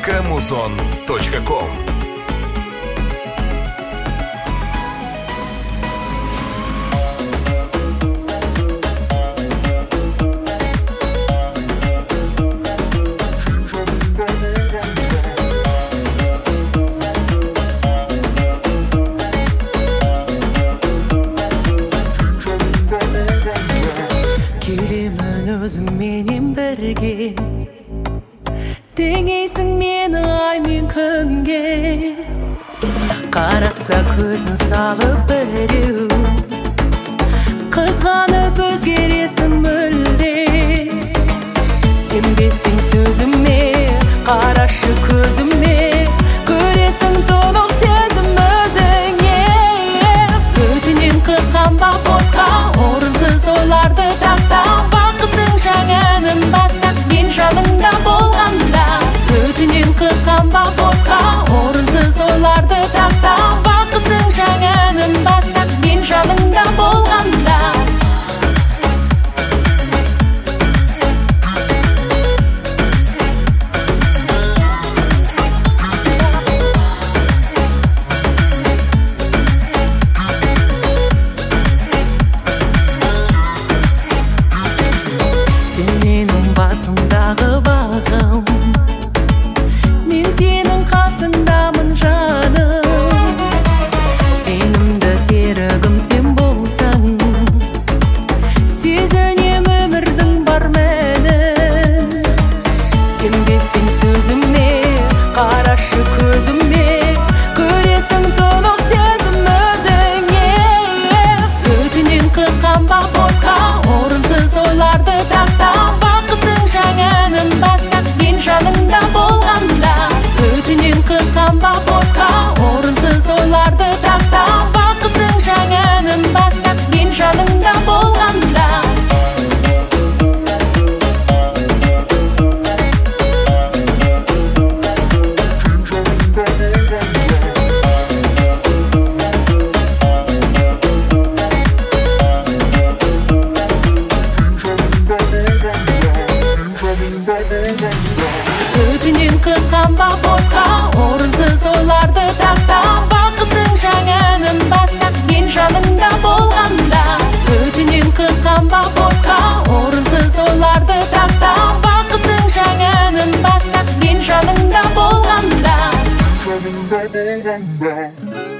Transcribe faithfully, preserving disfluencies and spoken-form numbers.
камузон точка ком. өзіңменен бірге теңейсің мені ай мен күнге, қараса көзін салып біреу, қызғанып өзгересің мүлде. Сенбесең сөзіме, қарашы көзіме, көресің толық сезім өзіңе. Өтінем қызғанба босқа, орынсыз ойларды таста, жаңаның бастап мен жаныңда болғанда. Өтінем қызғанба босқа, орынсыз ойларды таста, бақыттың жаңаның бастап мен жаныңда болғанда. Басымдағы бағым, мен сенің қасыңдамын жаным. Сенімді серігім сен болсаң, сезінем өмірдің бар мәнін. Сенбесең сөзіме, қарашы көзіме, көресің толық сезім өзіңе. Өтінем қызғанба босқа, орынсыз ойларды таста, жаңаның бастап мен жаныңда болғанда. Өтінем қызғанба босқа, орынсыз ойларды таста, бақыттың жаңаның бастап мен жаныңда болғанда. Өтінем қызғанба босқа, орынсыз ойларды таста, бақыттың жаңаның бастап мен жаныңда болғанда. Өтінем қызғанба босқа, орынсыз ойларды таста, бақыттың жаңаның бастап мен жаныңда болғанда.